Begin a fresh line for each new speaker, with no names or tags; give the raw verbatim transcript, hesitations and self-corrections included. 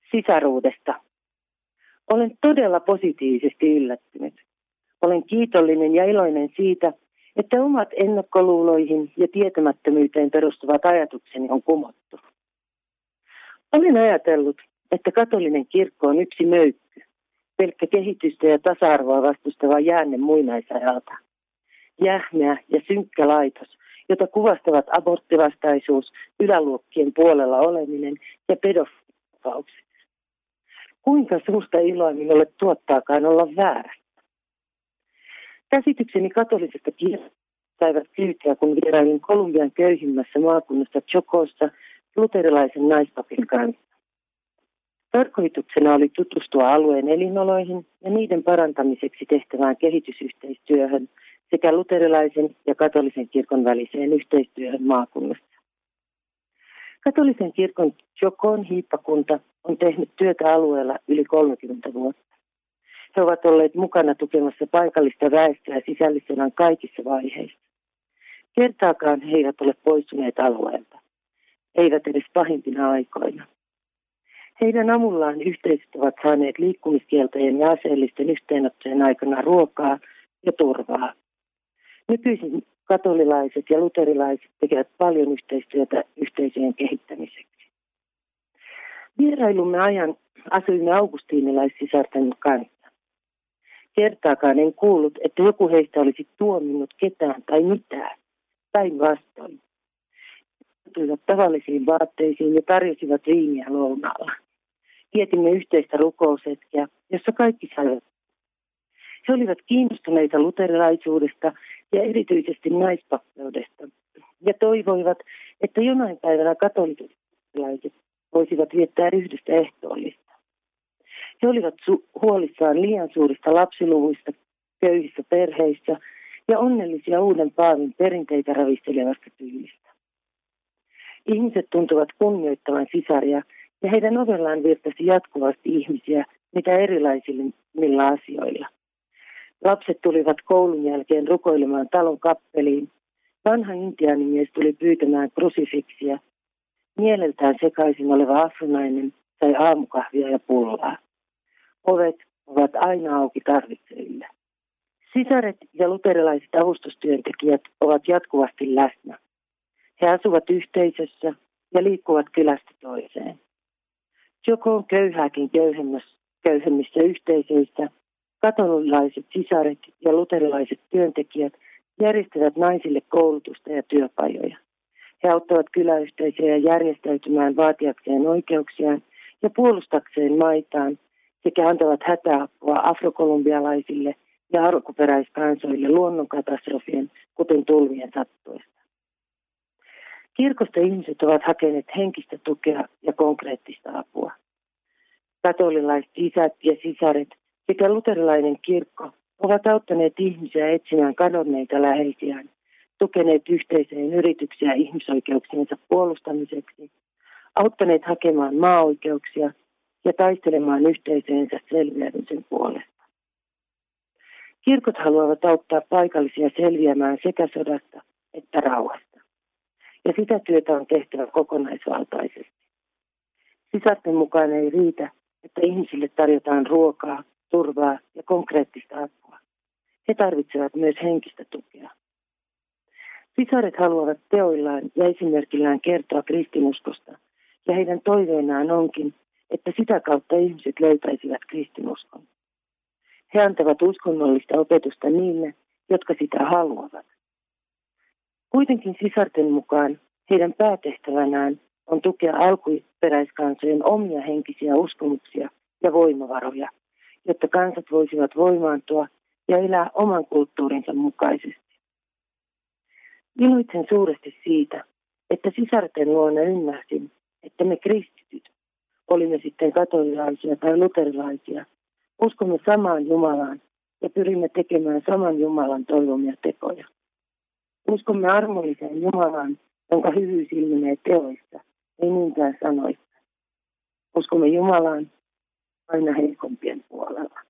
Sisaruudesta. Olen todella positiivisesti yllättynyt. Olen kiitollinen ja iloinen siitä, että omat ennakkoluuloihin ja tietämättömyyteen perustuvat ajatukseni on kumottu. Olen ajatellut, että katolinen kirkko on yksi möykky, pelkkä kehitystä ja tasa-arvoa vastustava jäänne muinaisajalta. Jähmeä ja synkkä laitos, jota kuvastavat aborttivastaisuus, yläluokkien puolella oleminen ja pedofiilitapaukset. Kuinka suurta iloa minulle tuottaakaan olla väärässä? Käsitykseni katolisesta kirkosta saivat kyytiä, kun vierailin Kolumbian köyhimmässä maakunnassa Chocossa luterilaisen naispapin kanssa. Tarkoituksena oli tutustua alueen elinoloihin ja niiden parantamiseksi tehtävään kehitysyhteistyöhön sekä luterilaisen ja katolisen kirkon väliseen yhteistyöhön maakunnassa. Katolisen kirkon Chocon hiippakunta on tehnyt työtä alueella yli kolmekymmentä vuotta. He ovat olleet mukana tukemassa paikallista väestöä sisällissodan kaikissa vaiheissa. Kertaakaan he eivät ole poistuneet alueelta, eivät edes pahimpina aikoina. Heidän avullaan yhteisöt ovat saaneet liikkumiskieltojen ja aseellisten yhteenottojen aikana ruokaa ja turvaa. Nykyisin katolilaiset ja luterilaiset tekevät paljon yhteistyötä yhteisöjen kehittämiseksi. Vierailumme ajan asuimme augustiinilaissisarten kanssa. Kertaakaan en kuullut, että joku heistä olisi tuominnut ketään tai mitään, päinvastoin. Tulivat tavallisiin vaatteisiin ja tarjosivat viiniä lounaalla. Vietimme yhteistä rukoushetkeä, jossa kaikki saivat. He olivat kiinnostuneita luterilaisuudesta ja erityisesti naispappeudesta ja toivoivat, että jonain päivänä katolisilaiset voisivat viettää yhdessä ehtoollista. He olivat su- huolissaan liian suurista lapsiluvuista köyhissä perheissä ja onnellisia uuden paavin perinteitä ravistelevasta tyylistä. Ihmiset tuntuvat kunnioittavan sisaria ja heidän ovellaan virtasi jatkuvasti ihmisiä mitä erilaisilla asioilla. Lapset tulivat koulun jälkeen rukoilemaan talon kappeliin. Vanha intiaanimies tuli pyytämään krusifiksiä. Mieleltään sekaisin oleva afronainen sai aamukahvia ja pullaa. Ovet ovat aina auki tarvitseville. Sisaret ja luterilaiset avustustyöntekijät ovat jatkuvasti läsnä. He asuvat yhteisössä ja liikkuvat kylästä toiseen. Joko on köyhääkin köyhemmissä yhteisöissä, katolilaiset sisaret ja luterilaiset työntekijät järjestävät naisille koulutusta ja työpajoja. He auttavat kyläyhteisöjä järjestäytymään vaatiakseen oikeuksiaan ja puolustakseen maitaan sekä antavat hätäapua afrokolumbialaisille ja alkuperäiskansoille luonnonkatastrofien, kuten tulvien sattuessa. Kirkosta ihmiset ovat hakeneet henkistä tukea ja konkreettista apua. Katolilaiset isät ja sisaret sekä luterilainen kirkko ovat auttaneet ihmisiä etsimään kadonneita läheisiään, tukeneet yhteisöjen yrityksiä ihmisoikeuksiensa puolustamiseksi, auttaneet hakemaan maa-oikeuksia ja taistelemaan yhteisöjensä selviämisen puolesta. Kirkot haluavat auttaa paikallisia selviämään sekä sodasta että rauhasta. Ja sitä työtä on tehtävä kokonaisvaltaisesti. Sisarten mukaan ei riitä, että ihmisille tarjotaan ruokaa, turvaa ja konkreettista apua. He tarvitsevat myös henkistä tukea. Sisaret haluavat teoillaan ja esimerkillään kertoa kristinuskosta, ja heidän toiveenaan onkin, että sitä kautta ihmiset löytäisivät kristinuskon. He antavat uskonnollista opetusta niille, jotka sitä haluavat. Kuitenkin sisarten mukaan heidän päätehtävänään on tukea alkuperäiskansojen omia henkisiä uskomuksia ja voimavaroja, jotta kansat voisivat voimaantua ja elää oman kulttuurinsa mukaisesti. Iloitsen suuresti siitä, että sisarten luona ymmärsin, että me kristityt, olimme sitten katolilaisia tai luterilaisia, uskomme samaan Jumalaan ja pyrimme tekemään saman Jumalan toivomia tekoja. Uskomme armolliseen Jumalaan, jonka hyvyys ilmenee teoissa, ei niinkään sanoissa. Uskomme Jumalaan aina heikompien puolella.